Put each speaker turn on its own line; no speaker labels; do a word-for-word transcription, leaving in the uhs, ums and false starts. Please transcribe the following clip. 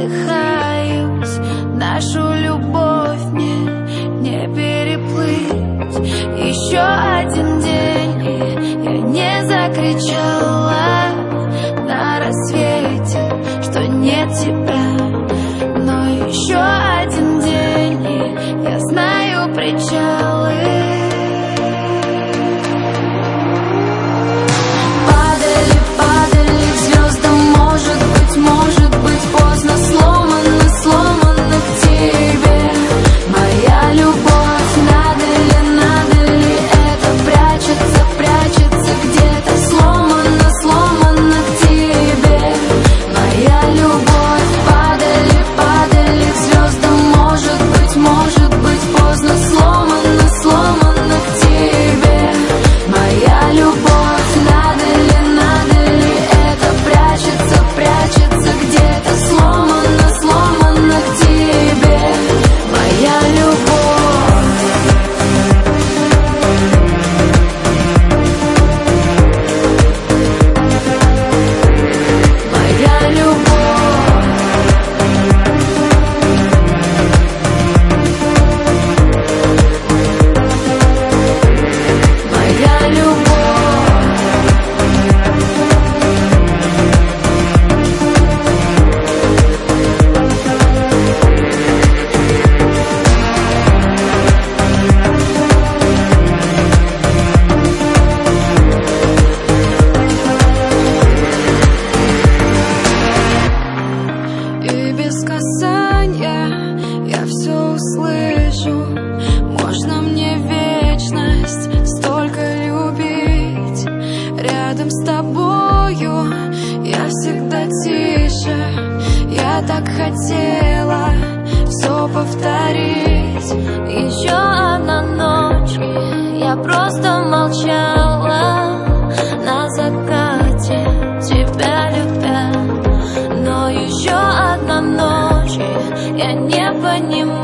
задыхаюсь. Нашу любовь мне не переплыть. Еще один день, и я не закричала на рассвете, что нет тебя. Но еще один день, и я знаю причалы. С тобою я всегда тише. Я так хотела все повторить. Еще одна ночь, я просто молчала на закате, тебя любя. Но еще одна ночь, я не понимала.